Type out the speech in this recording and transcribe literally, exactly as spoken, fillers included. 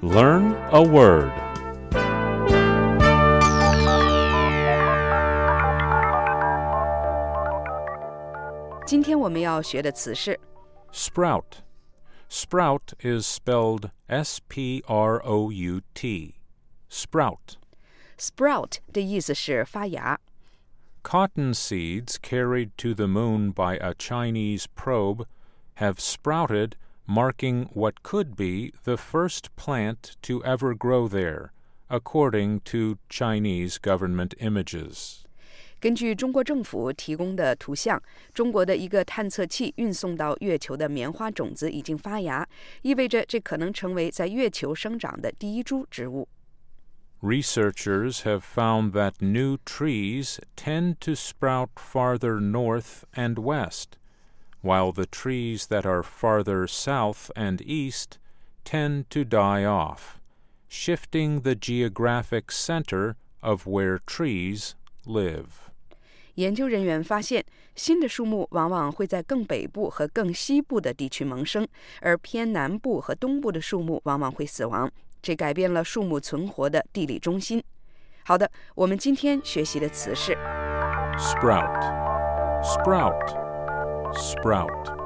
Learn a word. Sprout. 今天我们要学的词是 Sprout. Sprout is spelled S P R O U T. Sprout. Sprout 的意思是发芽。 Cotton seeds carried to the moon by a Chinese probe have sprouted, marking what could be the first plant to ever grow there, according to Chinese government images. 根据中国政府提供的图像，中国的一个探测器运送到月球的棉花种子已经发芽，意味着这可能成为在月球生长的第一株植物。 Researchers have found that new trees tend to sprout farther north and west, while the trees that are farther south and east tend to die off, shifting the geographic center of where trees live. 研究人员发现，新的树木往往会在更北部和更西部的地区萌生，而偏南部和东部的树木往往会死亡，这改变了树木存活的地理中心。好的，我们今天学习的词是 Sprout. Sprout. Sprout.